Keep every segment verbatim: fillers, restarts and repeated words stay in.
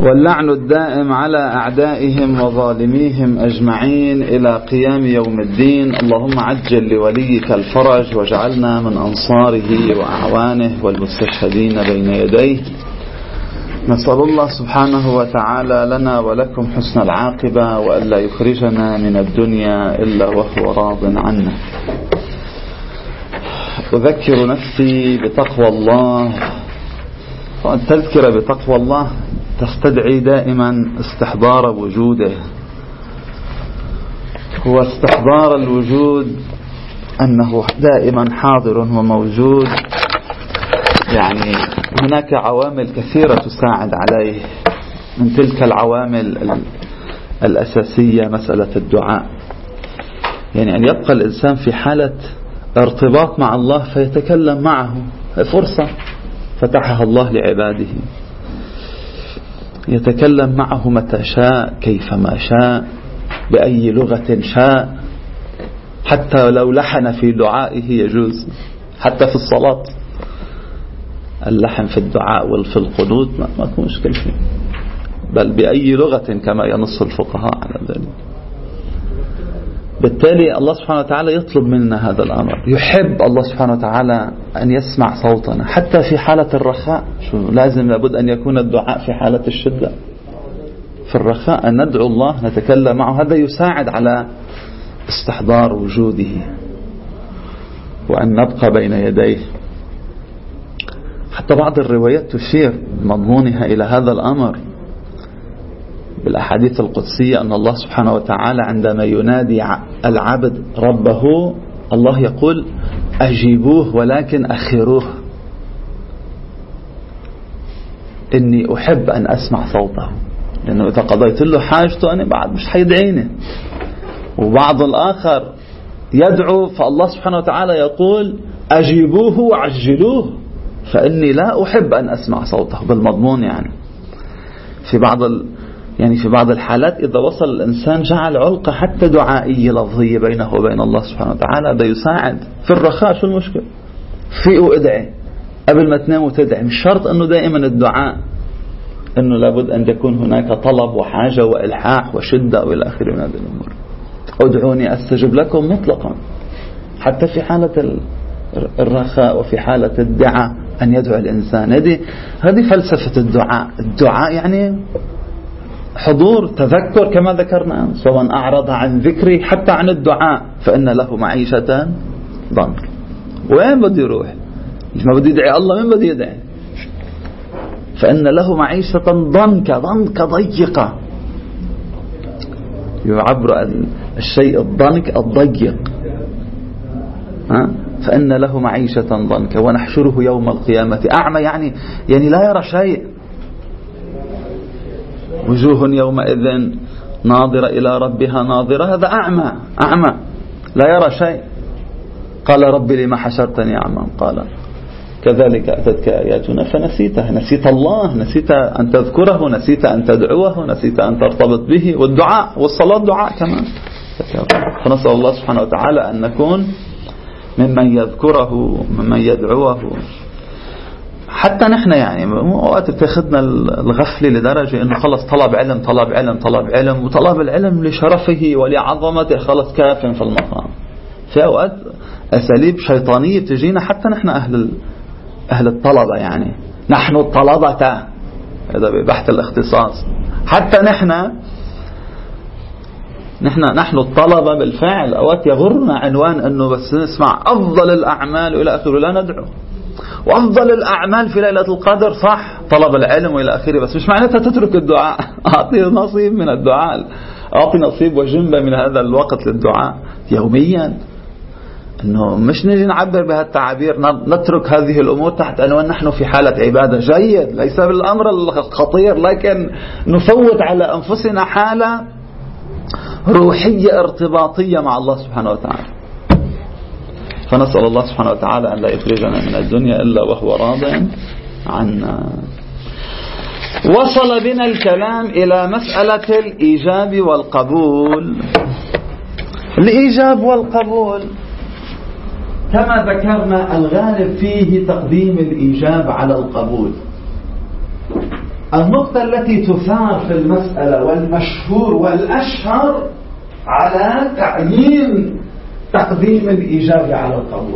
واللعن الدائم على أعدائهم وظالميهم أجمعين إلى قيام يوم الدين. اللهم عجل لوليك الفرج واجعلنا من أنصاره وأعوانه والمستشهدين بين يديه. نسأل الله سبحانه وتعالى لنا ولكم حسن العاقبة وألا يخرجنا من الدنيا إلا وهو راض عنا. أذكر نفسي بتقوى الله، والتذكرة بتقوى الله تستدعي دائما استحضار وجوده. هو استحضار الوجود أنه دائما حاضر وموجود، يعني هناك عوامل كثيرة تساعد عليه. من تلك العوامل الأساسية مسألة الدعاء، يعني أن يبقى الإنسان في حالة ارتباط مع الله فيتكلم معه. فرصة فتحها الله لعباده، يتكلم معه متى شاء كيفما شاء بأي لغة شاء، حتى لو لحن في دعائه يجوز، حتى في الصلاة اللحن في الدعاء وفي القنوت ما تكون مشكلة فيه، بل بأي لغة كما ينص الفقهاء على ذلك. بالتالي الله سبحانه وتعالى يطلب منا هذا الأمر، يحب الله سبحانه وتعالى أن يسمع صوتنا حتى في حالة الرخاء. شو لازم لابد أن يكون الدعاء في حالة الشدة. في الرخاء أن ندعو الله نتكلم معه، هذا يساعد على استحضار وجوده وأن نبقى بين يديه. حتى بعض الروايات تشير مضمونها إلى هذا الأمر بالأحاديث القدسية، أن الله سبحانه وتعالى عندما ينادي العبد ربه الله يقول أجيبوه ولكن أخروه، إني أحب أن أسمع صوته، لأنه إذا قضيت له حاجته أنا بعد مش حيدعيني. وبعض الآخر يدعو فالله سبحانه وتعالى يقول أجيبوه وعجلوه فإني لا أحب أن أسمع صوته، بالمضمون. يعني في بعض ال... يعني في بعض الحالات إذا وصل الإنسان جعل علقة حتى دعائية لفظية بينه وبين الله سبحانه وتعالى، هذا يساعد. في الرخاء شو المشكلة؟ فيقوا ادعي قبل ما تنام وتدعي، مش شرط أنه دائما الدعاء أنه لابد أن يكون هناك طلب وحاجة وإلحاح وشدة وإلى آخره من هذه الأمور. ادعوني أستجب لكم مطلقا، حتى في حالة الرخاء وفي حالة الدعاء أن يدعو الإنسان. هذه هذه فلسفة الدعاء. الدعاء يعني حضور تذكر كما ذكرنا، سواء أعرض عن ذكري حتى عن الدعاء فإن له معيشة ضنك. وين بده يروح؟ ما بده يدعي الله، من بده يدعي؟ فإن له معيشة ضنك، ضنك ضيقة، يعبر الشيء الضنك الضيق. ها؟ فإن له معيشة ضنك ونحشره يوم القيامة أعمى، يعني يعني لا يرى شيء. وجوه يومئذ ناظرة إلى ربها ناظرة، هذا أعمى أعمى لا يرى شيء. قال رب لما حشرتني أعمى؟ قال كذلك أتتك آياتنا فنسيتها. نسيت الله، نسيت أن تذكره، نسيت أن تدعوه، نسيت أن ترتبط به. والدعاء والصلاة دعاء كمان. فنسأل الله سبحانه وتعالى أن نكون ممن يذكره ممن يدعوه. حتى نحن يعني وقت بتاخدنا الغفلة لدرجة انه خلص طلب علم طلب علم طلب علم، وطلب العلم لشرفه ولعظمته خلص كاف في المقام. في اوقات اساليب شيطانية بتجينا حتى نحن اهل اهل الطلبة، يعني نحن الطلبة، هذا ببحث الاختصاص. حتى نحن نحن نحن الطلبة بالفعل اوقات يغرنا عنوان انه بس نسمع افضل الاعمال والى اخره لا ندعو. وأفضل الأعمال في ليلة القدر، صح، طلب العلم وإلى آخره، بس مش معناتها تترك الدعاء. أعطي نصيب من الدعاء، أعطي نصيب وجنبة من هذا الوقت للدعاء يوميا. إنه مش نجي نعبر بهالتعابير، نترك هذه الأمور تحت عنوان نحن في حالة عبادة. جيد، ليس بالأمر الخطير، لكن نفوت على أنفسنا حالة روحية ارتباطية مع الله سبحانه وتعالى. فنسأل الله سبحانه وتعالى أن لا يخرجنا من الدنيا إلا وهو راض عنا. وصل بنا الكلام إلى مسألة الإيجاب والقبول. الإيجاب والقبول كما ذكرنا الغالب فيه تقديم الإيجاب على القبول. النقطة التي تثار في المسألة والمشهور والأشهر على تعيين تقديم الإجابة على القبول،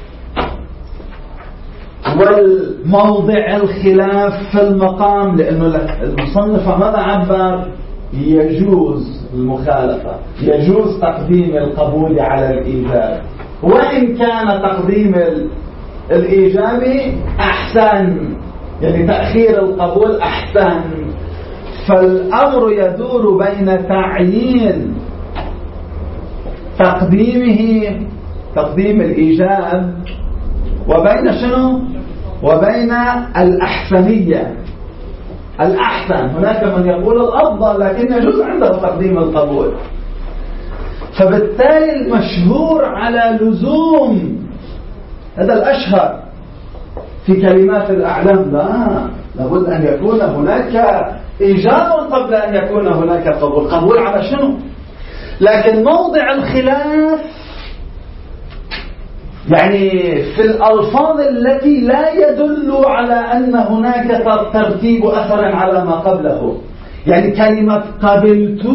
والموضع الخلاف في المقام، لأنه المصنف ماذا عبر؟ يجوز المخالفة، يجوز تقديم القبول على الإيجاب، وإن كان تقديم الإيجاب أحسن، يعني تأخير القبول أحسن. فالأمر يدور بين تعيين تقديمه تقديم الإيجاب وبين شنو؟ وبين الأحسنية، الأحسن. هناك من يقول الأفضل لكن يجوز عنده تقديم القبول. فبالتالي المشهور على لزوم، هذا الأشهر في كلمات الأعلام، لا لابد أن يكون هناك إيجاب قبل أن يكون هناك قبول. قبول على شنو؟ لكن موضع الخلاف يعني في الألفاظ التي لا يدل على أن هناك ترتيب أثر على ما قبله. يعني كلمة قبلت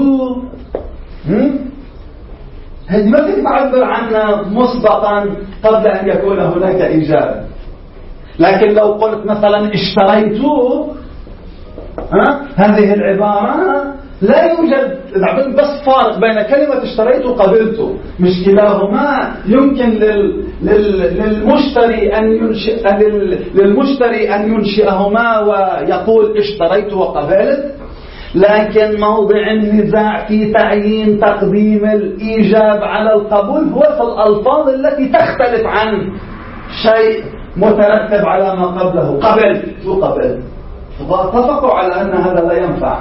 هذه ما فيك تعبر عنها مسبقا قبل أن يكون هناك إيجاب. لكن لو قلت مثلا اشتريت، ها هذه العبارة لا يوجد بس فارق بين كلمة اشتريت وقبلت، مش كلاهما يمكن لل... لل... للمشتري أن ينشئ لل... للمشتري أن ينشئهما ويقول اشتريت وقبلت. لكن موضع النزاع في تعيين تقديم الإيجاب على القبول هو في الألفاظ التي تختلف عن شيء مترتب على ما قبله. قبلت وقبلت، فاتفقوا على أن هذا لا ينفع،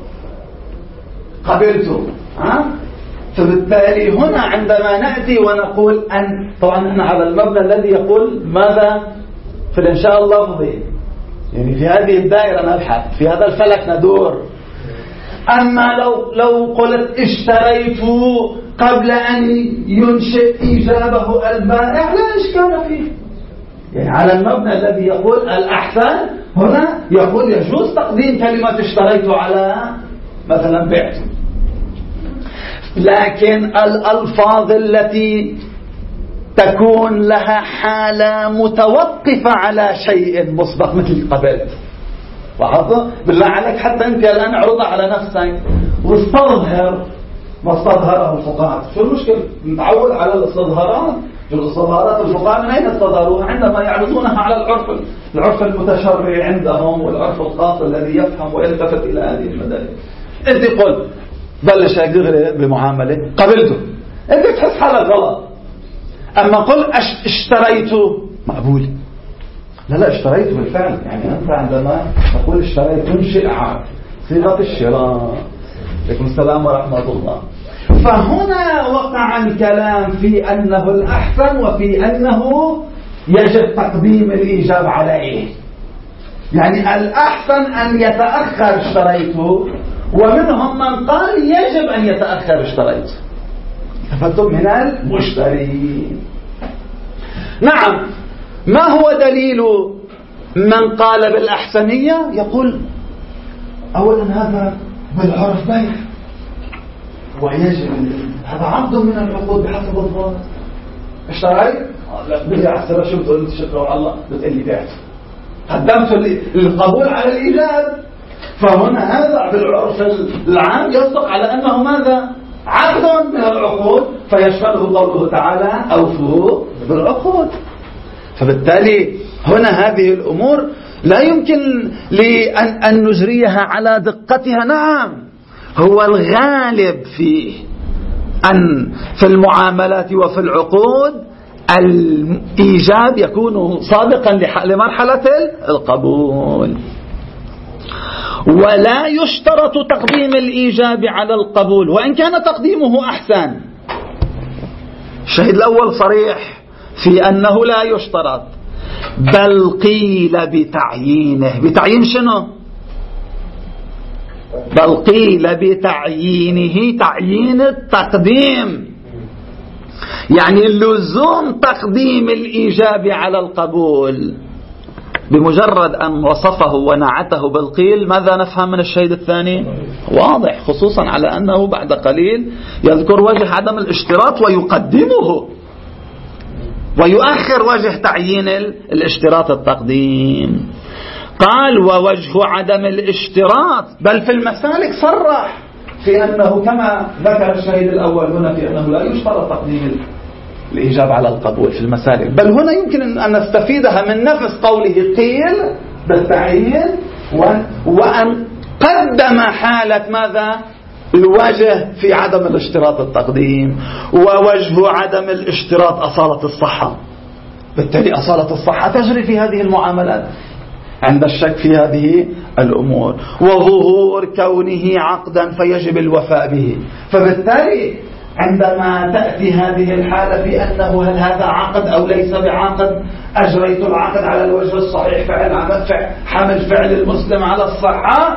قبلته. ها؟ فبالتالي هنا عندما نأتي ونقول أن طبعا احنا على المبنى الذي يقول ماذا في الإنشاء اللفظي، يعني في هذه الدائرة نبحث، في هذا الفلك ندور. أما لو لو قلت اشتريت قبل أن ينشئ إيجابه البائع لا إشكال فيه، يعني على المبنى الذي يقول الأحسن هنا يقول يجوز تقديم كلمة اشتريت على مثلا بعت. لكن الألفاظ التي تكون لها حالة متوقفة على شيء مسبق مثل قبلت، وحظ بالله عليك حتى أنت الآن اعرضها على نفسك واستظهر ما استظهره الفقهاء. شو المشكلة؟ نتعود على الاستظهارات. الاستظهارات الفقهاء من أين استظهروها؟ عندما يعرضونها على العرف العرف المتشرع عندهم والعرف الخاص الذي يفهم ويلتفت إلى هذه المدارس. أنت قل بلش أجغري بمعاملة قبلته، أنت تحس حالك غلط. أما قل اشتريته مقبول، لا لا اشتريته بالفعل. يعني أنت عندما تقول اشتريت تنشئ صيغة الشراء. عليكم السلام ورحمة الله. فهنا وقع الكلام في أنه الأحسن وفي أنه يجب تقديم الإيجاب عليه. يعني الأحسن أن يتأخر اشتريته، ومنهم من قال يجب أن يتأخر اشتريته. تفتم من المشتري. نعم، ما هو دليل من قال بالأحسنية؟ يقول أولا هذا بالعرف بيع ويجب، هذا عقد من العقود بحسب الظاهر. اشتريت؟ لا بدي أحسن. شو بتقول؟ شكرا على الله. بتقول لي بعت، قدمت القبول على الإيجاب. فهنا هذا بالعرف العام يصدق على أنه ماذا؟ عقد من العقود، فيشمله قوله تعالى أوفوا بالعقود. فبالتالي هنا هذه الأمور لا يمكن لأن أن نجريها على دقتها. نعم، هو الغالب فيه أن في المعاملات وفي العقود الإيجاب يكون سابقا لمرحلة القبول، ولا يشترط تقديم الإيجاب على القبول وإن كان تقديمه أحسن. الشاهد الأول صريح في أنه لا يشترط، بل قيل بتعيينه. بتعيين شنو؟ بل قيل بتعيينه، تعيين التقديم، يعني لزوم تقديم الإيجاب على القبول. بمجرد أن وصفه ونعته بالقيل ماذا نفهم من الشهيد الثاني؟ واضح، خصوصا على أنه بعد قليل يذكر وجه عدم الاشتراط ويقدمه ويؤخر وجه تعيين الاشتراط التقديم. قال ووجه عدم الاشتراط، بل في المسالك صرح في أنه كما ذكر الشهيد الأول هنا في أنه لا يشترط تقديم الإجاب على القبول في المسالك، بل هنا يمكن أن نستفيدها من نفس قوله قيل بالتعيين، وأن قدم حالة ماذا؟ الوجه في عدم الاشتراط التقديم، ووجه عدم الاشتراط أصالة الصحة. بالتالي أصالة الصحة تجري في هذه المعاملات عند الشك في هذه الأمور، وظهور كونه عقدا فيجب الوفاء به. فبالتالي عندما تأتي هذه الحالة في أنه هل هذا عقد أو ليس بعقد، أجريت العقد على الوجه الصحيح، فعل عمل فعل حمل فعل المسلم على الصحة،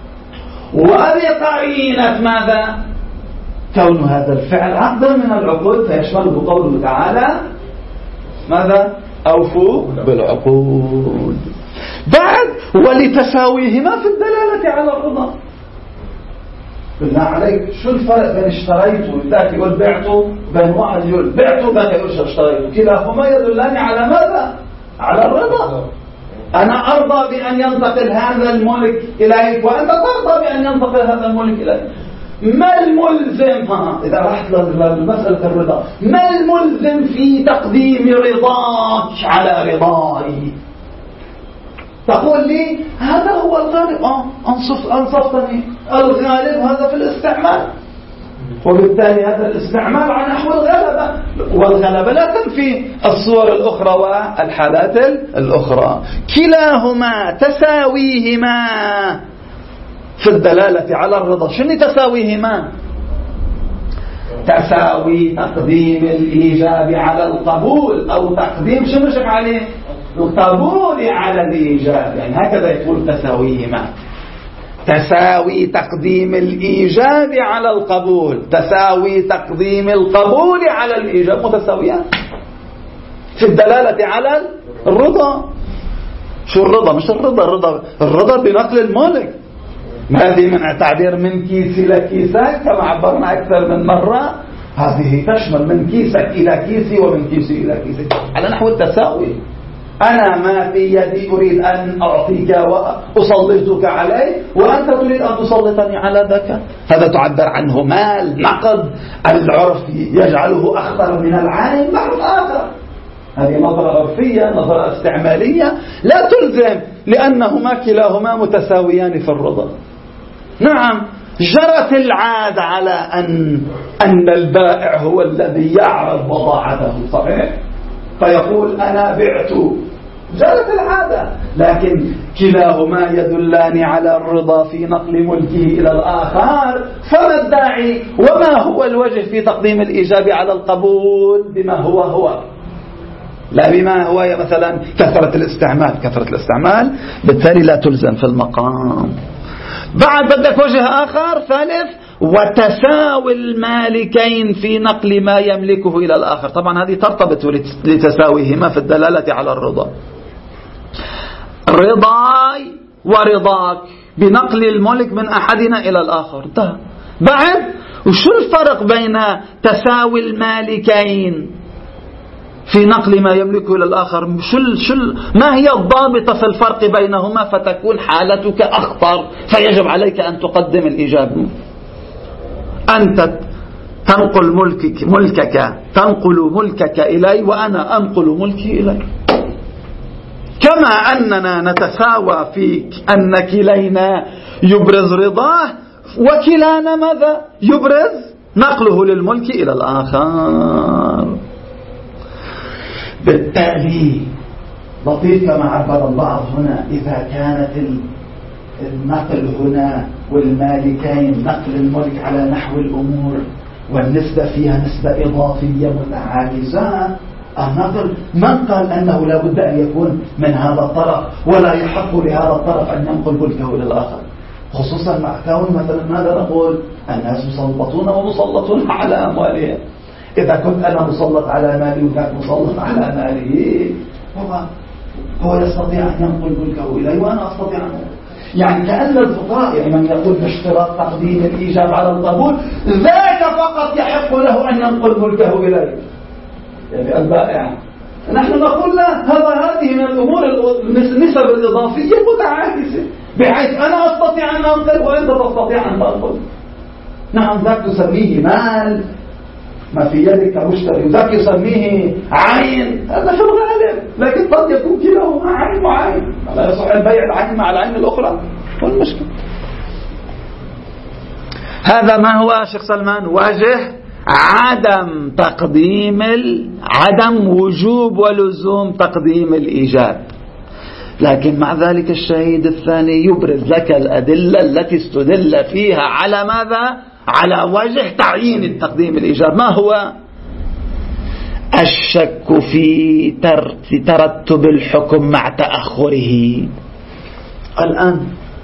وبقرينة ماذا؟ كون هذا الفعل عقدا من العقود، فيشمله قوله تعالى ماذا؟ أوفوا بالعقود. بعد ولتساويهما في الدلالة على الرضا. بالله عليك شو الفرق بين اشتريت ذاك يقول بعته، بين واحد يقول بعته ذاك يقول اشتريت؟ كلاهما يدلان على ماذا؟ على الرضا. أنا أرضى بأن ينتقل هذا الملك إليك وأنت ترضى بأن ينتقل هذا الملك إليك. ما الملزم ها إذا رحت لمسألة الرضا، ما الملزم في تقديم رضاك على رضاي؟ تقول لي هذا هو الغالب، آه أنصف أنصفتني، الغالب هذا في الاستعمال، وبالتالي هذا الاستعمال عن نحو الغلبة، والغلبة لا تنفي الصور الأخرى والحالات الأخرى. كلاهما تساويهما في الدلالة على الرضا. شنو تساويهما؟ تساوي تقديم الإيجاب على القبول، أو تقديم شنو شك عليه؟ القبول على الإيجاب، يعني هكذا يقول تساويهما. تساوي تقديم الإيجاب على القبول، تساوي تقديم القبول على الإيجاب، متساويان في الدلالة على الرضا. شو الرضا؟ مش الرضا الرضا الرضا بنقل الملك، هذه من تعبير من كيسي لكيسك كما عبرنا أكثر من مرة، هذه تشمل من كيسك إلى كيسي ومن كيسي إلى كيسك على نحو التساوي. أنا ما في يدي أريد أن أعطيك وأسلطك عليه، وأنت تريد أن تسلطني على ذاك. هذا تعبر عنه مال نقد، العرف يجعله أخطر من العالم بعض آخر. هذه نظرة عرفية، نظرة استعمالية لا تلزم، لأنهما كلاهما متساويان في الرضا. نعم جرت العادة على أن أن البائع هو الذي يعرض بضاعته، صحيح؟ فيقول أنا بعت، جرت العادة، لكن كلاهما يدلان على الرضا في نقل ملكه إلى الآخر. فما الداعي وما هو الوجه في تقديم الإيجاب على القبول بما هو هو، لا بما هو مثلا كثرة الاستعمال. كثرة الاستعمال بالتالي لا تلزم في المقام. بعد بدك وجه آخر ثالث، وتساوي المالكين في نقل ما يملكه إلى الآخر. طبعا هذه ترتبط لتساويهما في الدلالة على الرضا. رضاي ورضاك بنقل الملك من أحدنا إلى الآخر. ده بعد وشو الفرق بين تساوي المالكين في نقل ما يملكه إلى الآخر؟ شل شل ما هي الضابطة في الفرق بينهما فتكون حالتك أخطر فيجب عليك أن تقدم الإيجاب؟ أنت تنقل ملكك ملكك تنقل ملكك إلي وأنا أنقل ملكي إلي، كما أننا نتساوى في أن كلينا يبرز رضاه وكلانا ماذا يبرز نقله للملك إلى الآخر. بالتالي لطيف كما عبر البعض هنا، إذا كانت النقل هنا والمالكين نقل الملك على نحو الأمور والنسبة فيها نسبة إضافية متعاكسة، النقل من قال أنه لا بد أن يكون من هذا الطرف ولا يحق لهذا الطرف أن ينقل ملكه إلى الآخر، خصوصا مع كون مثلا ماذا نقول الناس مسلطون ومسلطون على أموالهم. إذا كنت أنا مسلط على مالي وذاك مسلط على ماله، هو يستطيع أن ينقل ملكه إلي وأنا أستطيع أن أنقل. يعني كأن الفقراء، يعني من يقول باشتراط تقديم الإيجاب على القبول ذاك فقط يحق له أن ينقل ملكه إلي، يعني البائع. نحن نقول لا، هذا هذه من الأمور النسب الإضافية متعاكسة، بحيث أنا أستطيع أن أنقل وأنت تستطيع أن تنقل. نعم، ذاك تسميه مال ما في يدك مشتري، وذاك يسميه عين، هذا في الغالب، لكن قد يكون كلاهما عين وعين، لا يصح البيع العين مع العين الأخرى، والمشكلة. هذا ما هو شيخ سلمان وجه عدم تقديم عدم وجوب ولزوم تقديم الإيجاب. لكن مع ذلك الشهيد الثاني يبرز لك الأدلة التي استدل فيها على ماذا؟ على وجه تعيين التقديم الإيجاب. ما هو؟ الشك في ترتب الحكم مع تأخره. الآن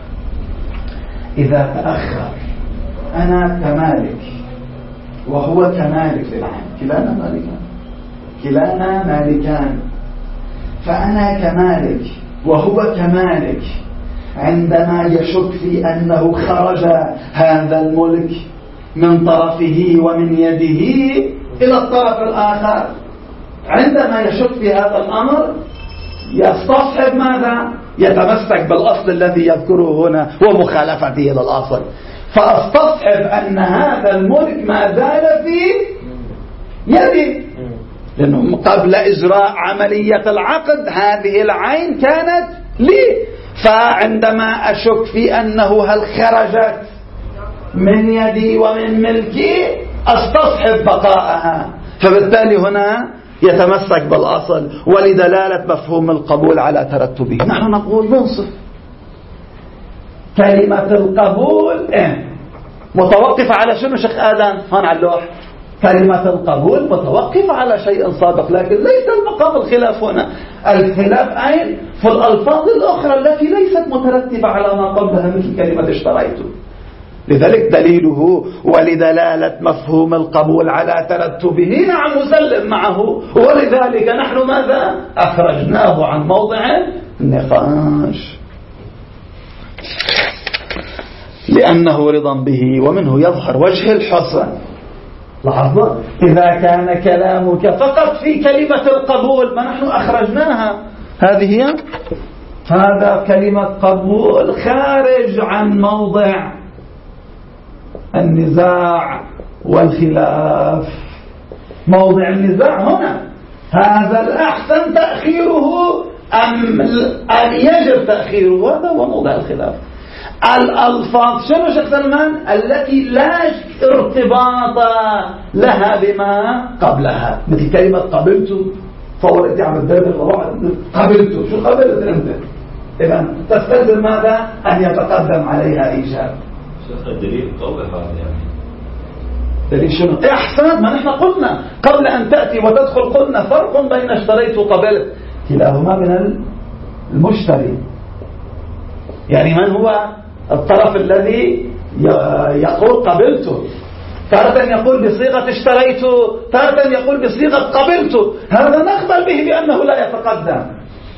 إذا تأخر أنا كمالك وهو كمالك للعين، كلانا مالكان كلانا مالكان فأنا كمالك وهو كمالك، عندما يشك في أنه خرج هذا الملك من طرفه ومن يده إلى الطرف الآخر، عندما يشك في هذا الأمر يستصحب ماذا؟ يتمسك بالأصل الذي يذكره هنا ومخالفته للأصل، فأستصحب أن هذا الملك ما زال في يدي، لأنه قبل إجراء عملية العقد هذه العين كانت لي، فعندما أشك في أنه هل خرجت من يدي ومن ملكي أستصحب بقاءها، فبالتالي هنا يتمسك بالأصل ولدلالة مفهوم القبول على ترتبه. نحن نقول ننصف كلمة القبول إيه؟ متوقفة على شنو شيخ آدم؟ هون على اللوح كلمة القبول متوقفة على شيء سابق، لكن ليس المقام الخلاف هنا. الخلاف أين؟ في الألفاظ الأخرى التي ليست مترتبة على ما قبلها مثل كلمة اشتريته. لذلك دليله ولدلالة مفهوم القبول على ترتبه، نعم مسلم معه، ولذلك نحن ماذا؟ أخرجناه عن موضع النقاش لأنه رضا به ومنه يظهر وجه الحسن. لحظة، إذا كان كلامك فقط في كلمة القبول ما نحن أخرجناها، هذه هي، هذا كلمة قبول خارج عن موضع النزاع والخلاف. موضع النزاع هنا، هذا الأحسن تأخيره أم أن يجب تأخيره، هذا هو موضع الخلاف. الألفاظ شنو شيخ سلمان؟ التي لا ارتباط لها بما قبلها، مثل كلمة قبلت، فورت يعمل دابر قبلت، شو قبلت أنت؟ إذن تستلزم ماذا؟ أن يتقدم عليها إيجاب. شيخ الدليل قول هذا يعني دليل شنو؟ إحسان، ما نحن قلنا قبل أن تأتي وتدخل قلنا فرق بين اشتريت وقبلت، كلاهما من المشتري. يعني من هو الطرف الذي يقول قبلته؟ تارة يقول بصيغة اشتريته، تارة يقول بصيغة قبلته، هذا نقبل به بأنه لا يتقدم.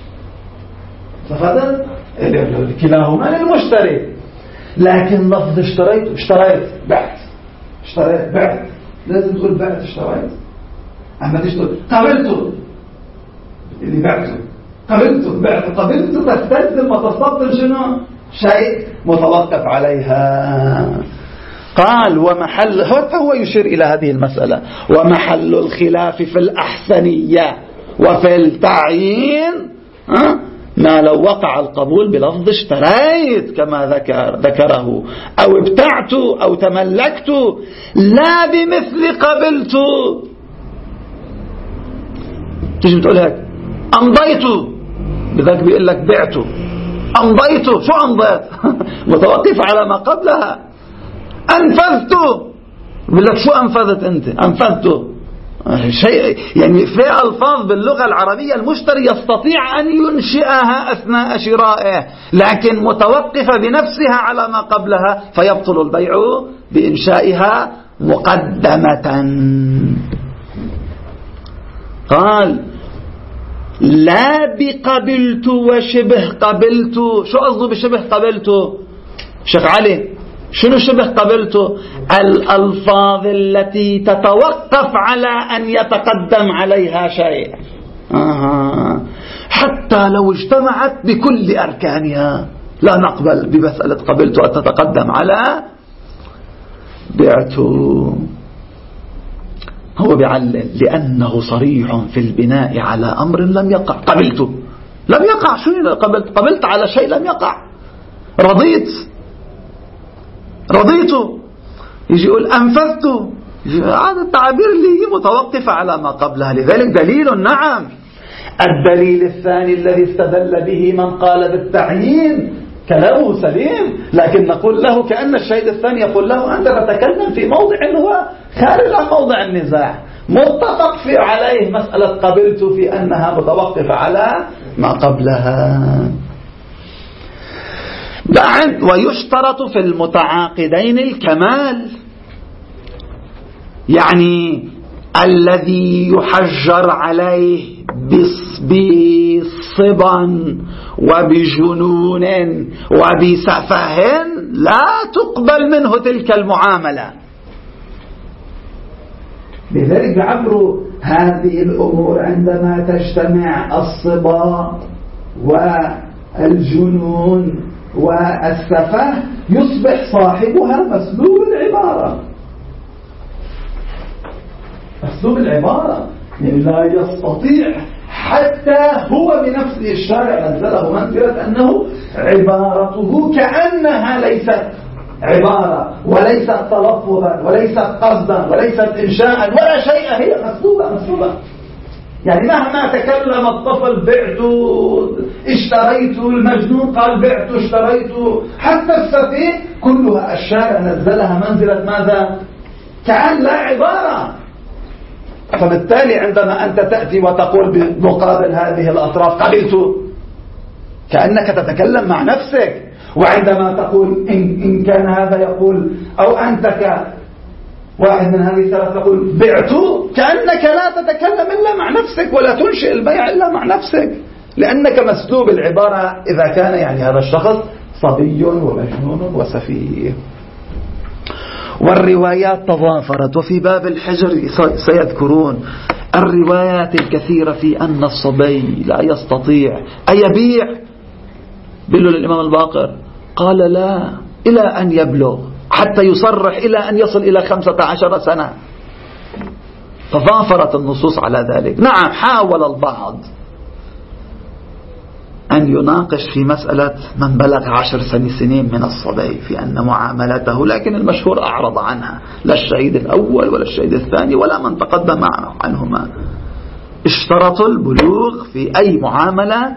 فهذا كلاهما للمشتري. لكن لفظ اشتريت، اشتريت بعت، اشتريت بعت، لازم تقول بعت اشتريت. أما تشتري قبلته اللي بعته، قبلته بعت، قبلته تستلزم وتستبطن شنو؟ شيء متوقف عليها. قال ومحل، فهو يشير إلى هذه المسألة، ومحل الخلاف في الأحسنية وفي التعيين ما لو وقع القبول بلفظ اشتريت كما ذكر ذكره، أو ابتعت أو تملكت، لا بمثل قبلت. تيجي بتقول هيك أمضيت، بذلك بيقول لك بعت، أمضيت، شو أمضيت؟ متوقف على ما قبلها. أنفذت، بيقول لك شو أنفذت أنت؟ أنفذت شيء، يعني في ألفاظ باللغة العربية المشتري يستطيع أن ينشئها أثناء شرائه، لكن متوقفة بنفسها على ما قبلها، فيبطل البيع بإنشائها مقدمة. قال لا بقبلت وشبه قبلت. شو قصده بشبه قبلت شيخ علي؟ شنو شبه قبلت؟ الألفاظ التي تتوقف على أن يتقدم عليها شيء، آه. حتى لو اجتمعت بكل أركانها لا نقبل بمسألة قبلت أن تتقدم على بعت. هو بيعلل لأنه صريح في البناء على أمر لم يقع. قبلت لم يقع. شو قبلت؟ قبلت على شيء لم يقع. رضيت رضيت يجي يقول أنفذت. هذا التعابير اللي هي متوقفة على ما قبلها. لذلك دليل. نعم. الدليل الثاني الذي استدل به من قال بالتعيين كلامه سليم، لكن نقول له كأن الشيء الثاني يقول له أنت تتكلم في موضع هو خارج عن موضع النزاع، متفق في عليه مسألة قبلت في أنها متوقفة على ما قبلها. بعد ويشترط في المتعاقدين الكمال، يعني الذي يحجر عليه بصبا وبجنون وبسفه لا تقبل منه تلك المعاملة. لذلك بعبروا هذه الأمور عندما تجتمع الصبا والجنون والسفه يصبح صاحبها مسلوب العبارة. مسلوب العبارة يعني لا يستطيع حتى هو بنفسه الشارع نزله منزلة أنه عبارته كأنها ليست عبارة وليست تلفظا وليست قصدا وليست إنشاء ولا شيء، هي مسلوبة مسلوبة. يعني مهما تكلم الطفل بعت اشتريت، المجنون قال بعت اشتريت، حتى السفيه كلها الشارع نزلها منزلة ماذا؟ كأن لا عبارة. فبالتالي عندما أنت تأتي وتقول بمقابل هذه الأطراف قبلت كأنك تتكلم مع نفسك، وعندما تقول إن, إن كان هذا يقول أو أنت كواحد من هذه الثلاث تقول بعت كأنك لا تتكلم إلا مع نفسك ولا تنشئ البيع إلا مع نفسك، لأنك مسلوب العبارة إذا كان يعني هذا الشخص صبي ومجنون وسفيه. والروايات تضافرت، وفي باب الحجر سيذكرون الروايات الكثيرة في أن الصبي لا يستطيع أن يبيع. بلوا للإمام الباقر قال لا إلى أن يبلغ، حتى يصرح إلى أن يصل إلى خمسة عشر سنة. تضافرت النصوص على ذلك. نعم حاول البعض أن يناقش في مسألة من بلغ عشر سنين من الصبي في أن معاملته، لكن المشهور أعرض عنها، لا الشهيد الأول ولا الشهيد الثاني ولا من تقدم عنهما. اشترطوا البلوغ في أي معاملة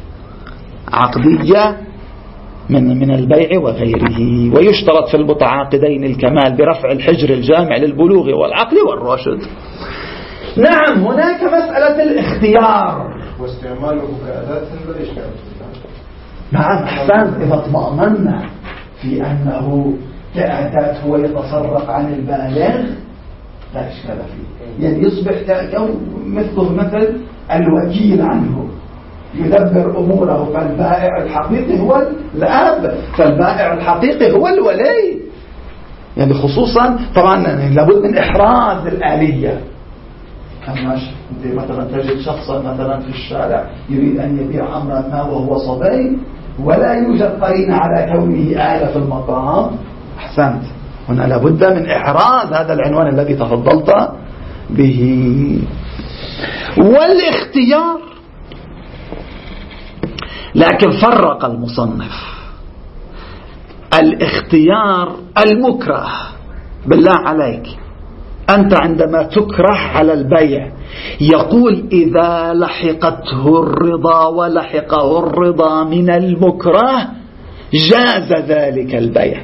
عقدية من من البيع وغيره. ويشترط في المتعاقدين الكمال برفع الحجر الجامع للبلوغ والعقل والرشد. نعم هناك مسألة الاختيار واستعماله كأداة لا إشكال. نعم أحسن. إذا اطمأننا في أنه كأداة هو يتصرف عن البالغ لا إشكال فيه، يعني يصبح مثله مثل الوكيل عنه يدبر أموره. فالبائع الحقيقي هو الأب، فالبائع الحقيقي هو الولي، يعني خصوصا طبعا لابد من إحراز الآلية. أما أنت مثلا تجد شخصا مثلا في الشارع يريد أن يبيع أمرا ما وهو صبي ولا يوجد قرينة على كونه آلة في المقام، أحسنت، هنا لابد من إحراز هذا العنوان الذي تفضلت به. والاختيار، لكن فرق المصنف الاختيار المكره. بالله عليك أنت عندما تكره على البيع يقول إذا لحقته الرضا ولحقه الرضا من المكره جاز ذلك البيع.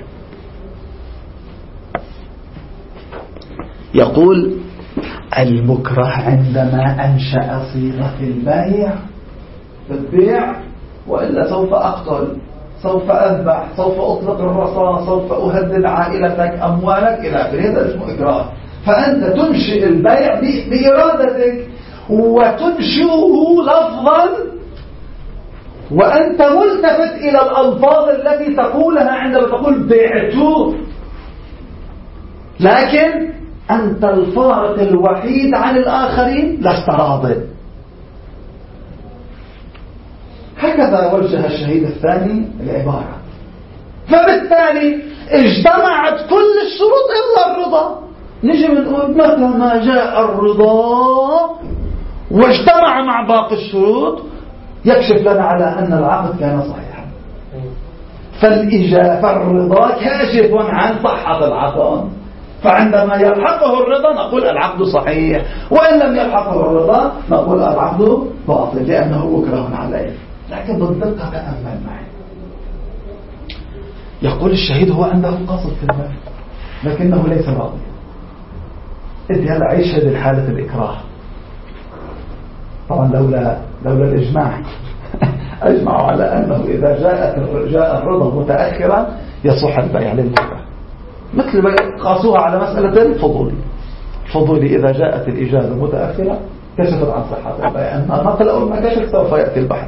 يقول المكره عندما أنشأ صيغة البيع بالبيع وإلا سوف أقتل، سوف أذبح، سوف أطلق الرصاص، سوف أهدد عائلتك، أموالك إلى آخره، هذا اسمه إكراه. فأنت تنشئ البيع بإرادتك، وتنشئه لفظا وأنت ملتفت إلى الألفاظ التي تقولها عندما تقول بعت، لكن أنت الفارق الوحيد عن الآخرين، لست راضٍ. هكذا وجه الشهيد الثاني العبارة. فبالتالي اجتمعت كل الشروط إلا الرضا. نجي بنقول متى ما جاء الرضا واجتمع مع باقي الشروط يكشف لنا على أن العقد كان صحيحا. فالإجابة الرضا كاشف عن صحة العقد، فعندما يلحقه الرضا نقول العقد صحيح، وإن لم يلحقه الرضا نقول العقد باطل لأنه مكره عليه. لكن بالدقة تأمل معي. يقول الشهيد هو عنده قصد في البال لكنه ليس راضي. إذ هل عيش هذه الحالة الإكراه. طبعا لولا لولا الإجماع أجمعوا على أنه إذا جاءت جاء الرضا متأخرا يصح البيع للمكره، مثل قاسوها على مسألة الفضولي. الفضولي إذا جاءت الإجازة متأخرة كشفت عن صحة البيع، أما نقل أول ما كشف سوف يأتي البحث.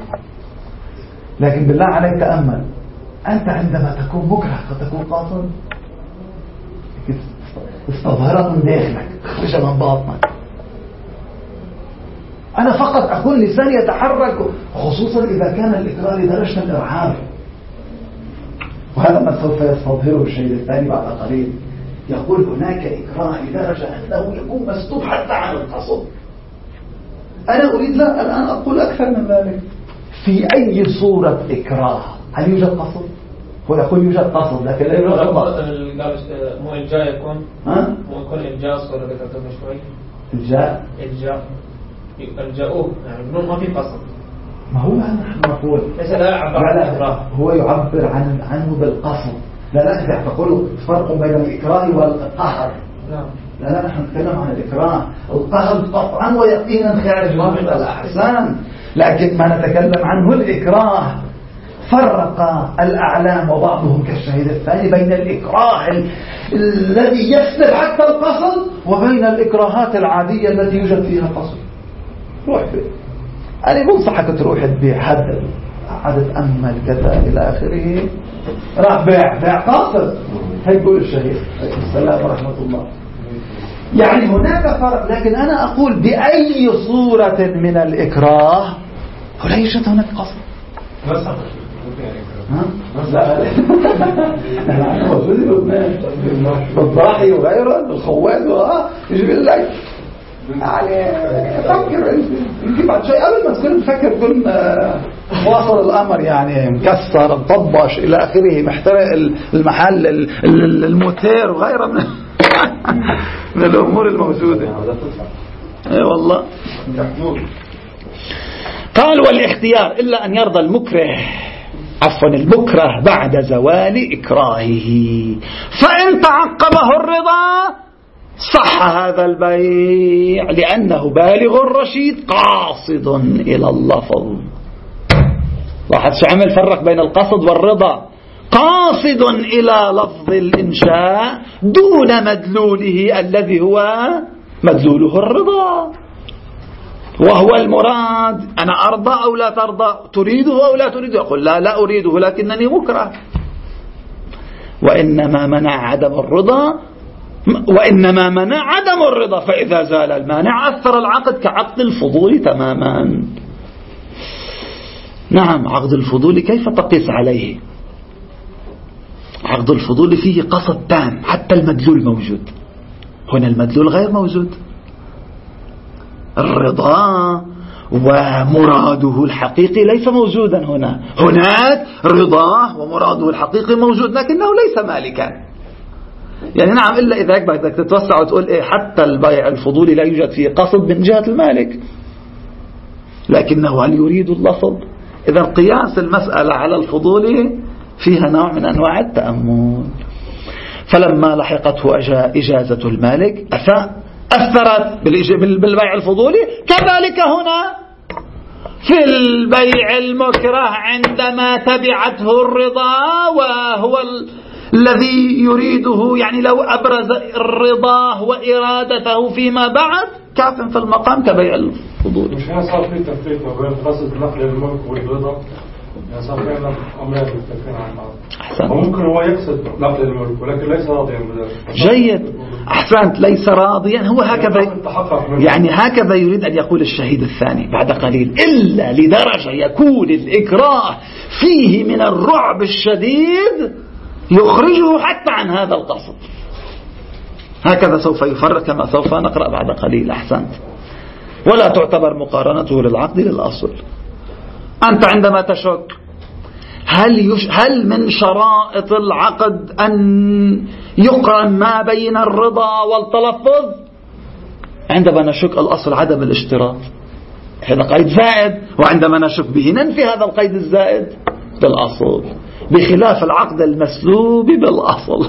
لكن بالله عليك تأمل، أنت عندما تكون مكره فتكون قاصد، استظهرت من داخلك خرج من باطنك. أنا فقط أكون لساني يتحرك، خصوصا إذا كان الإكراه لدرجة الإرعاب، وهذا ما سوف يستظهره الشيء الثاني بعد قليل. يقول هناك إكراه لدرجة أنه يكون مسلوب حتى عن القصد. أنا أريد لا الآن أقول أكثر من ذلك. في أي صورة إكراه هل يوجد قصد؟ هو يقول يوجد قصد لكن لا يوجد قصد. مو الجاء يكون ها؟ مو يكون الجاء صورة ذكرتها شوي. الجاء الجاء الجاءوه يعني بدون ما في قصد. ما هو نحن نقول ليس لا يعبر هو يعبر عن عنه بالقصد. لا لا تقول فرق بين الإكراه والقهر. نعم. لا لا نحن نتكلم عن الإكراه. القهر قطعا ويقينا خارج من الأحسان، لكن ما نتكلم عنه الإكراه. فرق الأعلام وبعضهم كالشهيد الثاني بين الإكراه الذي يسلب حتى القصد وبين الإكراهات العادية التي يوجد فيها قصد. روح بيه، أنا بنصحك تروح تبيع، حدد عدد أمل كذا إلى آخره، راح بيع بيع قاصد. هيقول الشهيد السلام ورحمة الله. يعني هناك فرق، لكن أنا أقول بأي صورة من الإكراه ولا يوجد هناك قصد. بس ها؟ لا لا موجود لبنان بالضاحي وغيره بالخوات وها يجيب لك يعني فكر يمكن بعد شيء قبل ما تكون تفكر تكون واصل الأمر يعني مكسر مطبش إلى آخره، محترق المحل الموتير وغيره من من الأمور الموجودة. اي والله. قال والاختيار إلا أن يرضى المكره عفوا المكره بعد زوال إكراهه، فإن تعقبه الرضا صح هذا البيع لأنه بالغ رشيد قاصد إلى اللفظ. واحد شو عمل فرق بين القصد والرضا. قاصد إلى لفظ الإنشاء دون مدلوله الذي هو مدلوله الرضا، وهو المراد. أنا أرضى أو لا ترضى، تريده أو لا تريده، يقول لا لا أريده لكنني مكره. وإنما منع عدم الرضا وإنما منع عدم الرضا، فإذا زال المانع أثر العقد كعقد الفضول تماما. نعم، عقد الفضول كيف تقيس عليه؟ عقد الفضول فيه قصد تام حتى المدلول موجود، هنا المدلول غير موجود. الرضا ومراده الحقيقي ليس موجودا هنا. هناك رضاه ومراده الحقيقي موجود لكنه ليس مالكا. يعني نعم، إلا إذا بدك تتوسع وتقول إيه حتى البيع الفضولي لا يوجد فيه قصد من جهة المالك، لكنه هل يريد اللفظ؟ إذا قياس المسألة على الفضولي فيها نوع من أنواع التأمل. فلما لحقته إجازة المالك أثرت بالبيع الفضولي، كذلك هنا في البيع المكره عندما تبعته الرضا وهو الذي يريده، يعني لو أبرز رضاه وإرادته فيما بعد كاف في المقام كبيع الفضول. مش هنا صار في تفريق ما بين قصد نقل الملك والرضا، يعني صار في أمرين مختلفين عن بعض. أحسنت. وممكن هو يقصد نقل الملك ولكن ليس راضيا بذلك. جيد، أحسنت، ليس راضيا، هو هكذا يعني هكذا يريد أن يقول الشهيد الثاني بعد قليل، إلا لدرجة يكون الإكراه فيه من الرعب الشديد يخرجه حتى عن هذا القصد. هكذا سوف يفرق كما سوف نقرأ بعد قليل. أحسنت. ولا تعتبر مقارنته للعقد للأصل. أنت عندما تشك هل, يش... هل من شرائط العقد أن يقرن ما بين الرضا والتلفظ؟ عندما نشك الأصل عدم الاشتراط، هذا قيد زائد، وعندما نشك به ننفي هذا القيد الزائد بالأصل، بخلاف العقد المسلوب بالأصل.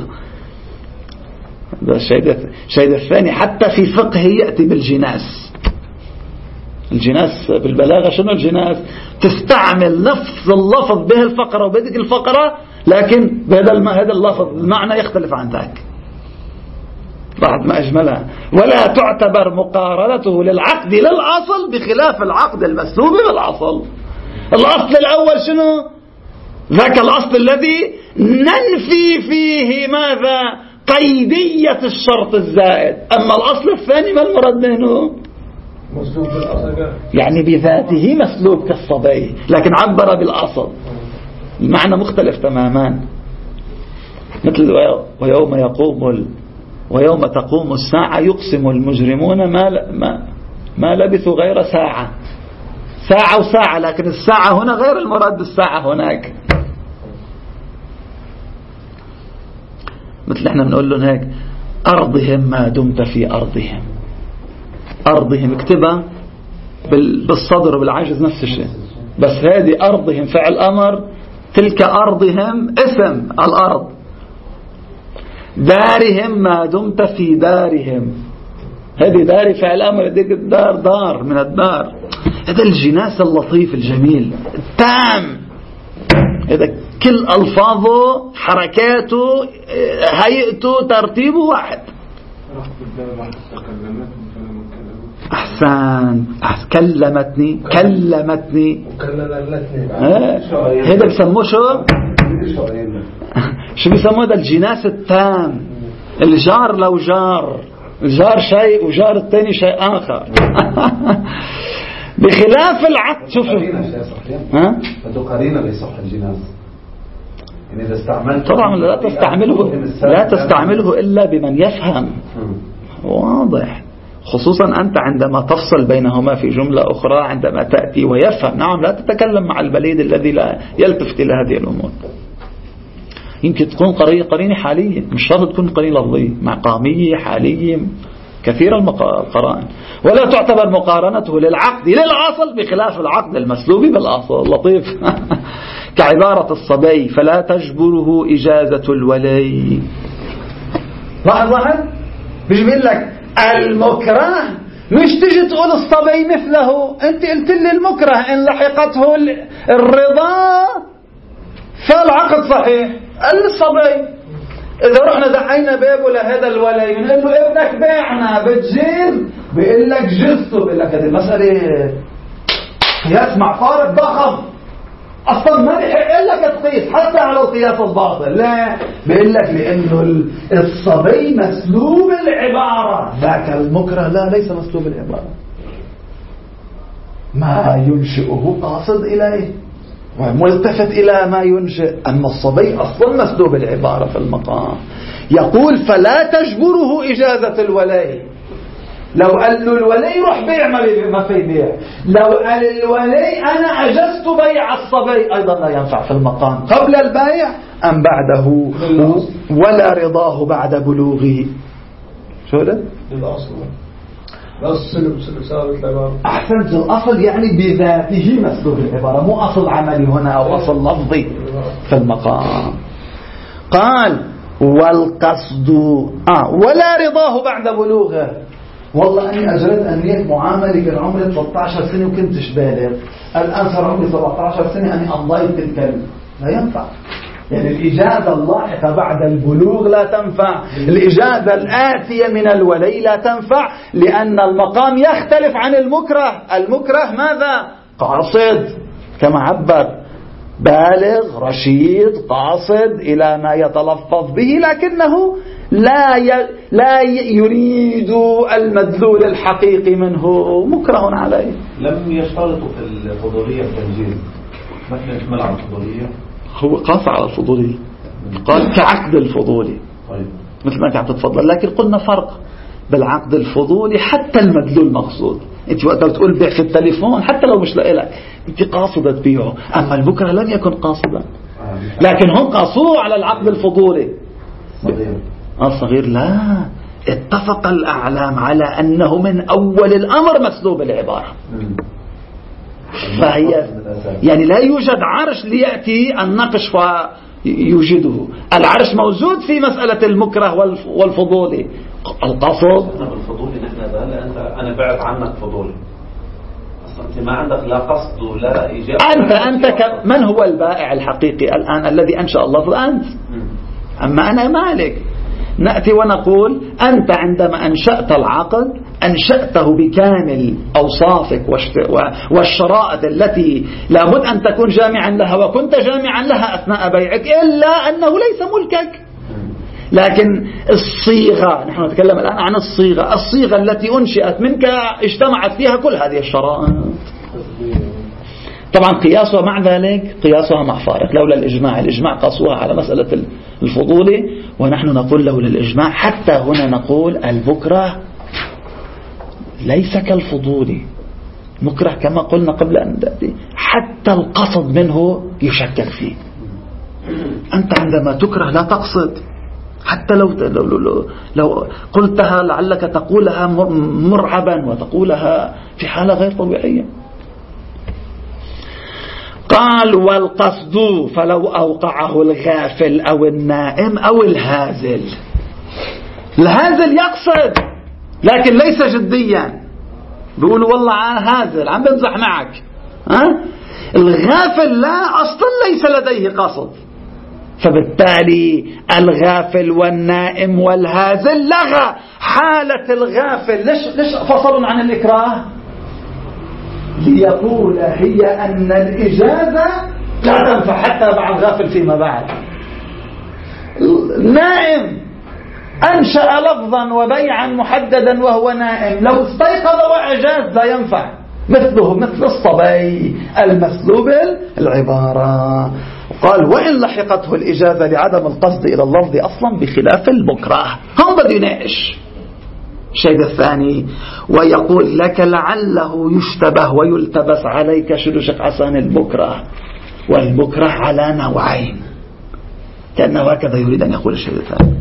الشيء الثاني حتى في فقه يأتي بالجناس. الجناس بالبلاغة شنو الجناس؟ تستعمل نفس اللفظ به الفقرة وبدك الفقرة، لكن بهذا هذا اللفظ المعنى يختلف عن ذاك بعد ما أجملها. ولا تعتبر مقارنته للعقد للأصل بخلاف العقد المسلوب بالأصل. الأصل الأول شنو؟ ذاك الأصل الذي ننفي فيه ماذا؟ قيدية الشرط الزائد. أما الأصل الثاني ما المراد منه؟ مسلوب بالأصل، يعني بذاته مسلوب كالصبي، لكن عبر بالأصل، المعنى مختلف تماما. مثل ويوم يقوم ال... ويوم تقوم الساعة يقسم المجرمون ما ل... ما ما لبثوا غير ساعة. ساعة وساعة، لكن الساعة هنا غير المراد بالساعة هناك. مثل احنا بنقول لهم هيك: أرضهم ما دمت في أرضهم. أرضهم اكتبها بالصدر وبالعجز نفس الشيء، بس هذه أرضهم فعل أمر، تلك أرضهم اسم الأرض. دارهم ما دمت في دارهم، هذه داري فعل أمر، ديك الدار دار من الدار. هذا الجناس اللطيف الجميل التام، هذا كل ألفاظه حركاته هيئته ترتيبه واحد. أحسن. كلمتني كلمتني هذا بيسموه شو شو بيسموه؟ ده الجناس التام. الجار لو جار، الجار شيء وجار الثاني شيء آخر. بخلاف العقد. شوف ها بده قرينه لصح الجناس، يعني إذا استعملت طبعا لا تستعمله لا تستعمله إلا بمن يفهم. واضح. خصوصا أنت عندما تفصل بينهما في جملة أخرى، عندما تأتي ويفهم. نعم، لا تتكلم مع البليد الذي لا يلتفت إلى هذه الأمور. يمكن تكون قرينة حالية، مش شرط تكون قرينة لفظية، مقامية حالية، كثير القرائن. ولا تعتبر مقارنته للعقد للأصل بخلاف العقد المسلوب بالأصل. لطيف. كعبارة الصبي: فلا تجبره إجازة الولي. لاحظ واحد بيجي بيقول لك المكره، مش تجي تقول الصبي مثله. انت قلت لي المكره ان لحقته الرضا فالعقد صحيح. الصبي اذا رحنا دعينا بابه لهذا الولي بنقول له ابنك باعنا بتجيز، بيقول لك جزته. بيقول لك هذه المسألة قياس مع فارق ضخم، اصلا ما بيحق لك تقيس حتى على القياس الباطل. لا، بيقول لك لانه الصبي مسلوب العبارة، ذاك المكره لا، ليس مسلوب العبارة، ما ينشئه قاصد اليه وملتفت الى ما ينشئ. اما الصبي اصلا مسلوب العبارة في المقام. يقول: فلا تجبره اجازة الولي. لو قال له الولي روح بيع ما في بيع، لو قال الولي أنا أجزت بيع الصبي أيضا لا ينفع في المقام، قبل البيع أم بعده، ولا رضاه بعد بلوغه. شو ده؟ الأصل الأصل ثابت العبارة. أحسنت. الأصل يعني بذاته مسلوب العبارة، مو أصل عملي هنا أو أصل لفظي في المقام. قال: والقصد آه ولا رضاه بعد بلوغه. والله أني أجرت أنية معاملة كان عمري ثلاثة عشر سنة وكنتش بالغ، الآن صار عمري سبعة عشر سنة أني أمضيت بالكلمة. لا ينفع. يعني الإجازة اللاحقة بعد البلوغ لا تنفع، الإجازة الآتية من الولي لا تنفع، لأن المقام يختلف عن المكره. المكره ماذا؟ قاصد كما عبر، بالغ رشيد قاصد إلى ما يتلفظ به، لكنه لا ي... لا يريد المدلول الحقيقي منه، مكره عليه. لم يشترطوا في الفضولية التنجيز، مثل يشمل على الفضولية، هو قاس على الفضولية، قال كعقد الفضولي. طيب. مثل ما كنت تتفضل، لكن قلنا فرق بالعقد الفضولي حتى المدلول مقصود. انت وقت بتقول بيع في التليفون حتى لو مش لإلك انت قاصدة تبيعه، اما المكره لم يكن قاصدا، لكن هم قاصوا على العقد الفضولي. صغير الصغير لا، اتفق الأعلام على أنه من أول الأمر مسلوب العبارة. فهي يعني لا يوجد عرش ليأتي النقش فيوجده، العرش موجود في مسألة المكره والفضولي. القصد الفضولي نحن بقى أنت أنا بعت عنك فضولي، أصلا أنت ما عندك لا قصد ولا إجابة. أنت أنت ك... من هو البائع الحقيقي الآن الذي أنشأ الله؟ أنت. أما أنا مالك. نأتي ونقول أنت عندما أنشأت العقد أنشأته بكامل أوصافك والشرائط التي لابد أن تكون جامعا لها، وكنت جامعا لها أثناء بيعك، إلا أنه ليس ملكك. لكن الصيغة، نحن نتكلم الآن عن الصيغة، الصيغة التي أنشئت منك اجتمعت فيها كل هذه الشرائط. طبعا قياسها مع ذلك قياسها مع فارق، لولا الإجماع، الإجماع قاسوها على مسألة الفضول، ونحن نقول لولا الإجماع. حتى هنا نقول المكره ليس كالفضول، مكره كما قلنا قبل أن نأتي حتى القصد منه يشكك فيه. أنت عندما تكره لا تقصد، حتى لو لو, لو, لو قلتها لعلك تقولها مرعبا وتقولها في حالة غير طبيعية. قال والقصد فلو أوقعه الغافل أو النائم أو الهازل. الهازل يقصد لكن ليس جديا، بيقولوا والله هازل عم بمزح معك، ها؟ الغافل لا، أصلا ليس لديه قصد، فبالتالي الغافل والنائم والهازل لغى. حالة الغافل ليش ليش فصلوا عن الإكراه؟ ليقول هي أن الإجازة لا تنفع حتى مع الغافل فيما بعد. النائم أنشأ لفظا وبيعا محددا وهو نائم، لو استيقظ وأجاز لا ينفع، مثله مثل الصبي المسلوب العبارة. قال وإن لحقته الإجازة لعدم القصد إلى اللفظ أصلا بخلاف المكره. هم بده يناقش الشيء الثاني ويقول لك لعله يشتبه ويلتبس عليك شنو شيخ حسن المكره، والمكره على نوعين، كأنه هكذا يريد أن يقول الشيء الثاني.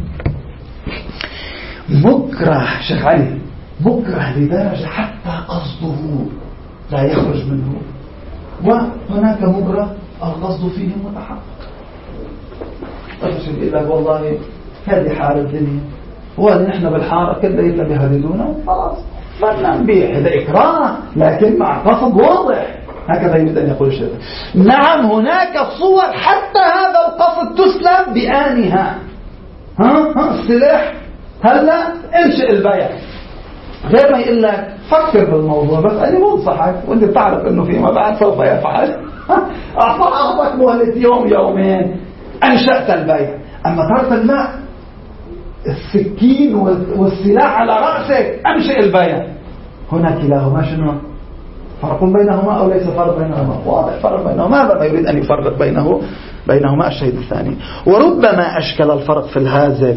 مكره شيخ علي مكره لدرجة حتى قصده لا يخرج منه، وهناك مكره القصد فيه متحقق. يقول لك والله هذه حال الدنيا، وهذه نحن بالحارة كل ليلة بيهددونا خلاص بدنا نبيع، هذا إكراه لكن مع قصد واضح، هكذا يريد أن يقول الشيء. نعم هناك صور حتى هذا القصد تسلب بآنها، ها ها السلاح هلا انشئ البيع، غير ما يقول لك فكر بالموضوع، بس أنا بنصحك وأنت بتعرف إنه فيما بعد سوف يفعل، أعطاك مهلة يوم يومين أنشأت البيع. أما ترى لا، السكين والسلاح على رأسك أنشئ البيع، هنا كلاهما شنو؟ فرق بينهما أو ليس فرق بينهما؟ واضح فرق بينهما. ماذا ما يريد أن يفرق بينه بينهما الشيء الثاني. وربما أشكل الفرق في الهازل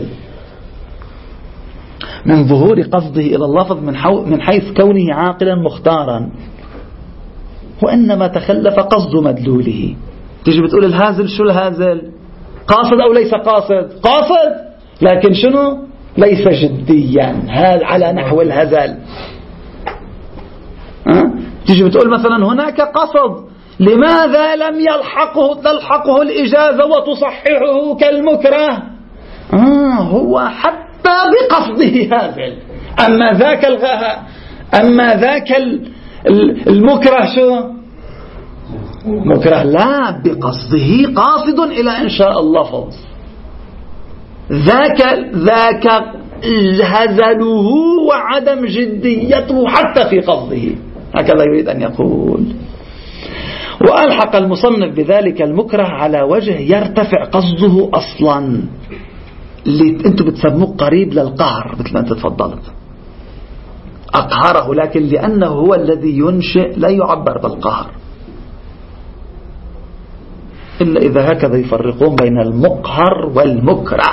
من ظهور قصده إلى اللفظ من, من حيث كونه عاقلا مختارا، وإنما تخلف قصد مدلوله. تيجي بتقول الهازل، شو الهازل؟ قاصد أو ليس قاصد؟ قاصد لكن شنو؟ ليس جديا، هذا على نحو الهزل. أه؟ تيجي بتقول مثلا هناك قصد، لماذا لم يلحقه تلحقه الإجازة وتصححه كالمكره؟ آه هو حتى بقصده هازل، أما ذاك الغاء أما ذاك المكره شو؟ مكره لا بقصده قاصد إلى إنشاء اللفظ، ذاك ذاك هزله وعدم جديته حتى في قصده، هكذا يريد أن يقول. وألحق المصنف بذلك المكره على وجه يرتفع قصده أصلا، اللي أنتم بتسموه قريب للقهر مثل ما أنت تفضلت، أقهره، لكن لأنه هو الذي ينشئ لا يعبر بالقهر إلا إذا هكذا يفرقون بين المقهر والمكره.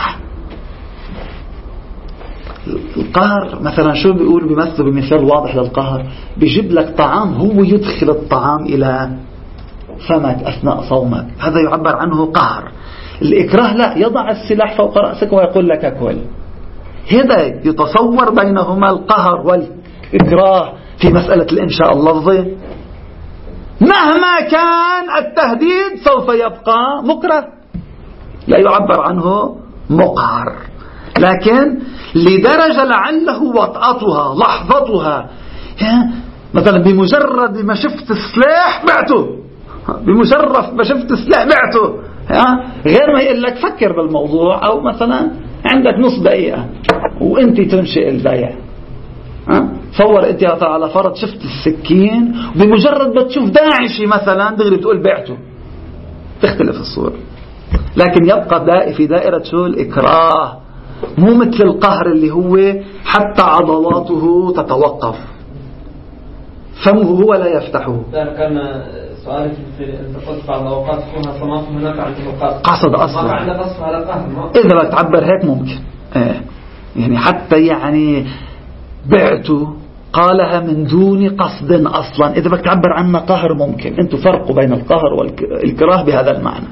القهر مثلا شو بيقول، بيمثل بمثال واضح للقهر، بيجيب لك طعام، هو يدخل الطعام إلى فمك أثناء صومك، هذا يعبر عنه قهر. الإكراه لا، يضع السلاح فوق رأسك ويقول لك أكل، هذا يتصور بينهما القهر والإكراه في مسألة الإنشاء اللفظي. مهما كان التهديد سوف يبقى مكره، لا يعبر عنه مقهر، لكن لدرجة لعله وطأتها لحظتها، مثلا بمجرد ما شفت السلاح بعته، بمجرد ما شفت السلاح بعته، غير ما يقول لك فكر بالموضوع، أو مثلا عندك نص دقيقة وانت تنشئ البيع، تصور انت على فرض شفت السكين بمجرد ما تشوف داعشي مثلا دغري بتقول بعته، تختلف الصورة. لكن يبقى دائي في دائرة شو الإكراه، مو مثل القهر اللي هو حتى عضلاته تتوقف، فمه هو لا يفتحه. كان سؤالي في انت قلت بعض الاوقات تكون صمات هناك عند القصد قصد اصلا، ما عندك قصد على قهر، اذا بدك تعبر هيك ممكن ايه، يعني حتى يعني بعته قالها من دون قصد اصلا، اذا بدك تعبر عنه قهر ممكن. انتم فرقوا بين القهر والكراه بهذا المعنى.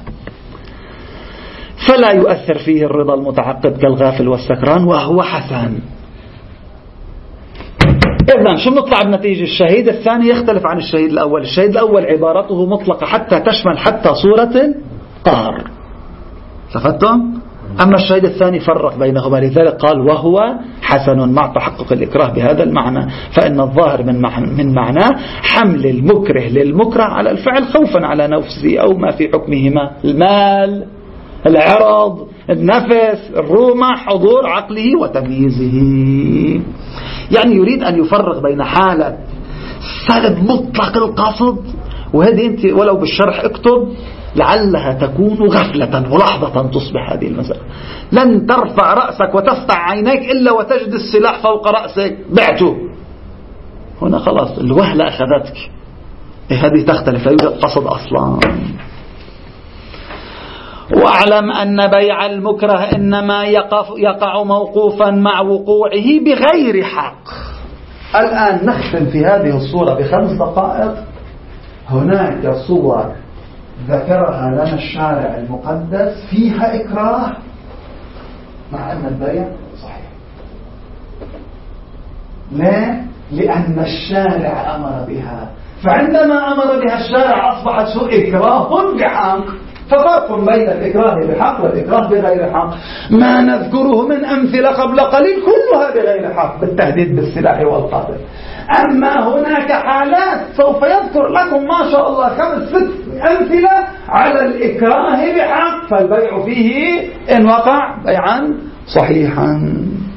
فلا يؤثر فيه الرضا المتعقد كالغافل والسكران وهو حسن. إذن شو نطلع بنتيجة؟ الشهيد الثاني يختلف عن الشهيد الأول. الشهيد الأول عبارته مطلقة حتى تشمل حتى صورة القهر، لفتم؟ أما الشهيد الثاني فرق بينهما، لذلك قال وهو حسن مع تحقق الإكراه بهذا المعنى، فإن الظاهر من من معناه حمل المكره للمكره على الفعل خوفا على نفسه أو ما في حكمهما، المال، العرض، النفس، الرومة، حضور عقله وتمييزه. يعني يريد أن يفرق بين حالة سلب مطلق القصد، وهذه أنت ولو بالشرح اكتب لعلها تكون غفلة ولحظة تصبح هذه المسألة. لن ترفع رأسك وتفتح عينيك إلا وتجد السلاح فوق رأسك بعته، هنا خلاص الوهلة أخذتك. هذه تختلف، لا يوجد قصد أصلا. واعلم أن بيع المكره إنما يقف يقع موقوفا مع وقوعه بغير حق. الآن نختم في هذه الصورة بخمس دقائق. هناك صور ذكرها لنا الشارع المقدس فيها إكراه مع أن البيع صحيح. ليه؟ لأن الشارع أمر بها، فعندما أمر بها الشارع أصبحت شو؟ إكراه بحق. ففرق بين الإكراه بحق والإكراه بغير حق. ما نذكره من أمثلة قبل قليل كلها بغير حق، بالتهديد بالسلاح والقتل. أما هناك حالات سوف يذكر لكم ما شاء الله خمس ست أمثلة على الإكراه بحق، فالبيع فيه إن وقع بيعا صحيحا.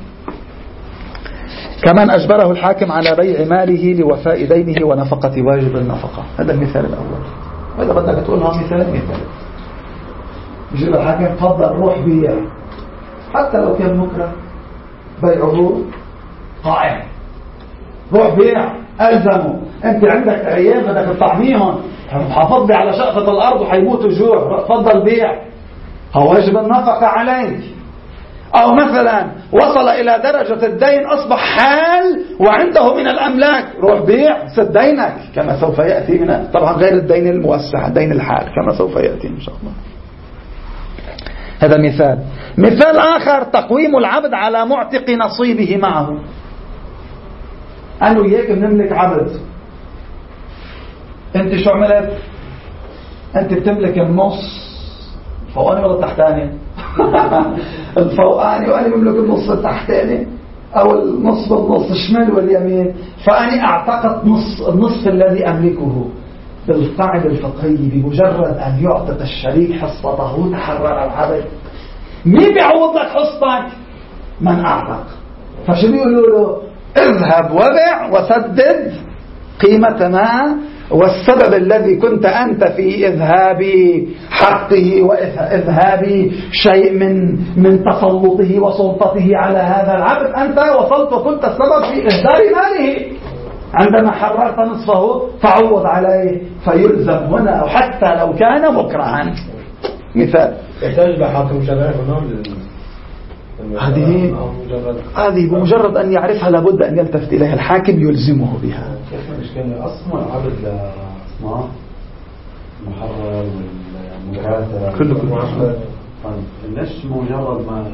كمان أجبره الحاكم على بيع ماله لوفاء دينه ونفقة واجب النفقة. هذا المثال الأول. وإذا بدك تقولها مثال مثال يجب الحاكم تفضل روح بيع، حتى لو كان مكره بيعه قائم، روح بيع ألزمه. أنت عندك عيال بدك تطعميهم، حافظ على شقفة الأرض وحيموتوا جوع، تفضل بيع، هو واجب النفقة عليك. أو مثلا وصل إلى درجة الدين أصبح حال وعنده من الأملاك، روح بيع سد دينك كما سوف يأتي من، طبعا غير الدين الموسع، الدين الحال كما سوف يأتي إن شاء الله. هذا مثال. مثال آخر تقويم العبد على معتق نصيبه معه. أنا وياك بنملك عبد، أنت شو عملت؟ أنت بتملك النص فوقاني ولا التحتاني؟ الفوقاني وأنا بملك النص التحتاني، أو النصف النص الشمال واليمين، فأنا أعتقد نص النصف الذي أملكه، بالقاعدة الفقهية بمجرد أن يعطق الشريك حصته تحرر العبد. مين بيعوض لك حصتك؟ من أعتق. فشو بيقولوا له؟ اذهب وبع وسدد قيمة ما، والسبب الذي كنت أنت في إذهاب حقه وإذهاب شيء من من تسلطه وسلطته على هذا العبد، أنت وصلت وكنت السبب في إهدار ماله. عندما حررت نصفه فعوض عليه، فيلزم هنا وحتى لو كان مكرها. مثال يحتاج بحاكم شرعي هذه هذه بمجرد أن يعرفها لابد أن يلتفت إليها الحاكم يلزمه بها. كيف كان أصلا العبد لأصناف المحرر والمكاتب كله كله ليش مجرد ما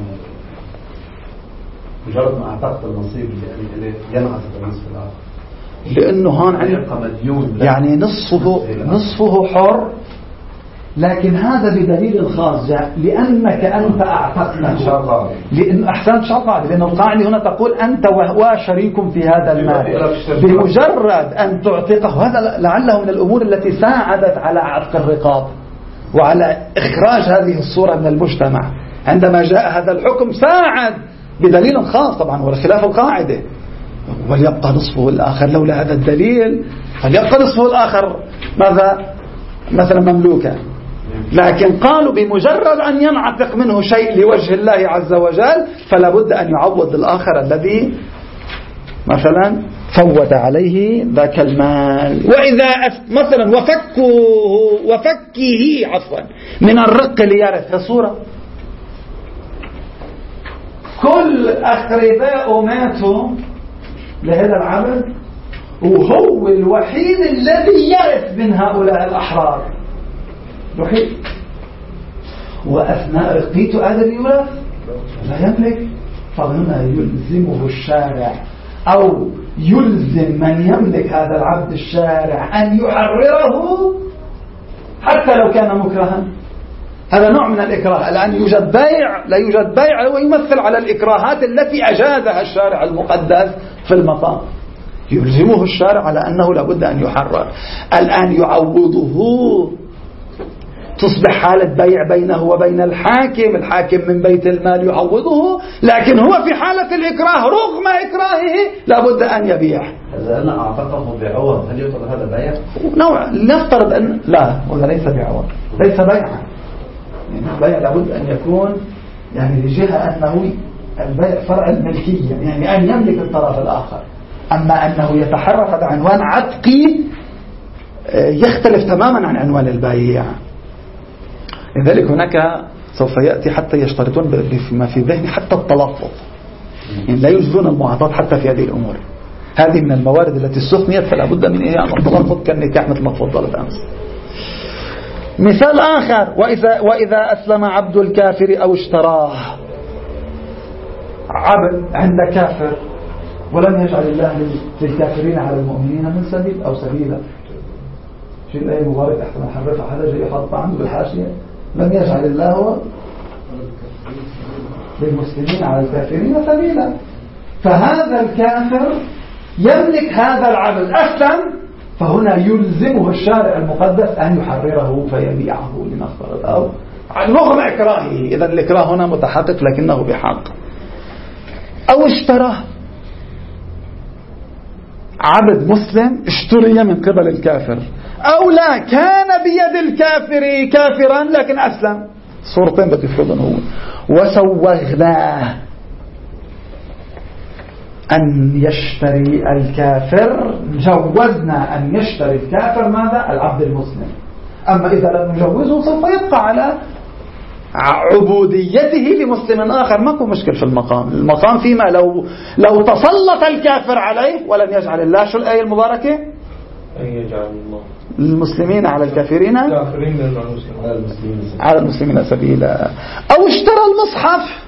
مجرد ما أعتقد النصيب اللي ينعس بالنصف الآخر؟ لأنه هون يعني نصفه نصفه حر، لكن هذا بدليل خاص جاء لأنك أنت أعتقته. لأن أحسن شرط، لأن القاعدة هنا تقول أنت وهو شريك في هذا المال. بمجرد أن تعتقه، هذا لعله من الأمور التي ساعدت على عتق الرقاب وعلى إخراج هذه الصورة من المجتمع. عندما جاء هذا الحكم ساعد بدليل خاص طبعا والخلاف القاعدة، وليبقى نصفه الآخر. لولا هذا الدليل فليبقى نصفه الآخر ماذا؟ مثلا مملوكا. لكن قالوا بمجرد أن ينعتق منه شيء لوجه الله عز وجل فلا بد أن يعوض الآخر الذي مثلا فوت عليه ذاك المال. وإذا مثلا وفكه وفكه عفوا من الرق ليرث صورة كل أقرباء ماتوا لهذا العبد وهو الوحيد الذي يرث من هؤلاء الأحرار الوحيد، وأثناء رقيته قادر يورث لا يملك. فهنا يلزمه الشارع أو يلزم من يملك هذا العبد الشارع أن يحرره حتى لو كان مكرها. هذا نوع من الإكراه. الآن يوجد بيع، لا يوجد بيع، ويمثل على الإكراهات التي أجازها الشارع المقدس في المقام. يلزمه الشارع على أنه لابد أن يحرر. الآن يعوضه، تصبح حالة بيع بينه وبين الحاكم، الحاكم من بيت المال يعوضه، لكن هو في حالة الإكراه رغم إكراهه لابد أن يبيع. إذا أنا أعتقه بعوض هل يعتبر هذا بيع؟ نوع نفترض أن لا، ولا ليس بعوض، ليس بيعا. يعني البيع لابد أن يكون يعني لجهة أنه البيع فرع الملكية، يعني أن يملك الطرف الآخر. أما أنه يتحرر هذا عنوان عتقي يختلف تماما عن عنوان البيع. لذلك هناك سوف يأتي حتى يشترطون بما في ذهني حتى التلفظ، يعني لا يجوزون المعاطات حتى في هذه الأمور. هذه من الموارد التي استثنيت فلا بد من إيه التلفظ كالنكاح مثل ما تفضلت أمس. مثال آخر، وإذا, وإذا أسلم عبد الكافر أو اشتراه. عبد عند كافر ولم يجعل الله للكافرين على المؤمنين من سبيل أو سبيلا. شيء الآية مبارك أحسن حرفها حدا جاي يحط عنه بالحاشية، لم يجعل الله للمسلمين على الكافرين سبيلا. فهذا الكافر يملك هذا العبد أسلم، فهنا يلزمه الشارع المقدس أن يحرره فيبيعه لنفترض أو رغم إكراهه. إذا الإكراه هنا متحقق لكنه بحق. أو اشتراه، عبد مسلم اشتري من قبل الكافر، أو لا كان بيد الكافر كافرا لكن أسلم، صورتين بتفرضن هو. وسوغناه أن يشتري الكافر، جوزنا أن يشتري الكافر ماذا؟ العبد المسلم. أما إذا لم نجوزه سوف يبقى على عبوديته لمسلم آخر. ما كو مشكل في المقام. المقام فيما لو لو تسلط الكافر عليه ولم يجعل الله، شو الآية المباركة؟ أن يجعل الله المسلمين على الكافرين كافرين على المسلمين سبيلا. أو اشترى المصحف،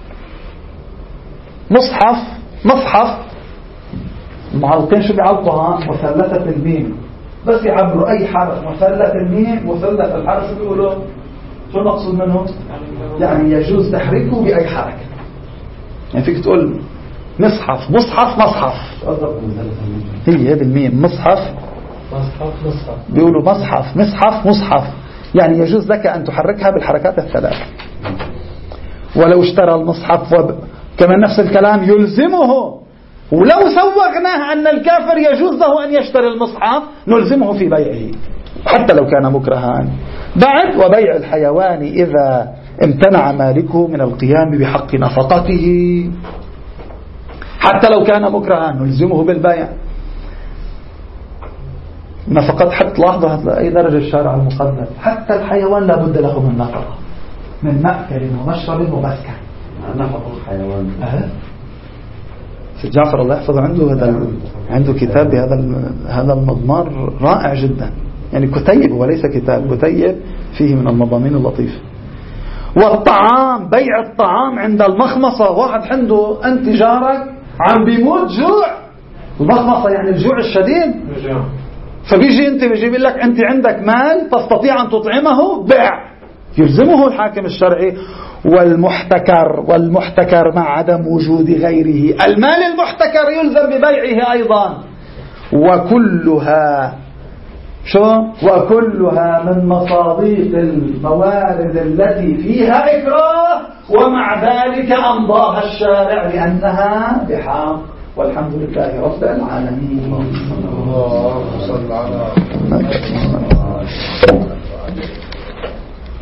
مصحف مصحف المعلقين شو بيعلقوها؟ مثلثة الميم، بس يعبروا أي حرف مثلث الميم مثلث الحرف شو بيقولوا؟ شو المقصود منهم؟ يعني يجوز تحريكه بأي حركة. يعني فيك تقول مصحف مصحف مصحف، هي بالميم مصحف مصحف مصحف بيقولوا مصحف مصحف مصحف، يعني يجوز لك أن تحركها بالحركات الثلاث. ولو اشترى المصحف وب... كمان نفس الكلام يلزمه، ولو سوغناه أن الكافر يجوز له أن يشتري المصحف نلزمه في بيعه حتى لو كان مكرها. بعد وبيع الحيوان إذا امتنع مالكه من القيام بحق نفقته حتى لو كان مكرها نلزمه بالبيع. نفقات حتى لاحظوا أي درجة الشارع المقدس، حتى الحيوان لابد له من نفقة، من مأكل ومشرب ومسكن. نفقة الحيوان. أه. سيد جعفر الله يحفظه عنده هذا عنده كتاب بهذا هذا المضمار رائع جدا، يعني كتيب وليس كتاب، كتيب فيه من المضامين اللطيفة. والطعام، بيع الطعام عند المخمصة. واحد عنده أنت جارك عم بيموت جوع، المخمصة يعني الجوع الشديد، فبيجي أنت بيجي بيقول لك أنت عندك مال تستطيع أن تطعمه، بيع، يلزمه الحاكم الشرعي. والمحتكر، والمحتكر مع عدم وجود غيره، المال المحتكر يلزم ببيعه أيضا. وكلها شو؟ وكلها من مصاديق الموارد التي فيها إكراه، ومع ذلك أمضاها الشارع لأنها بحق. والحمد لله رب العالمين. الله صل على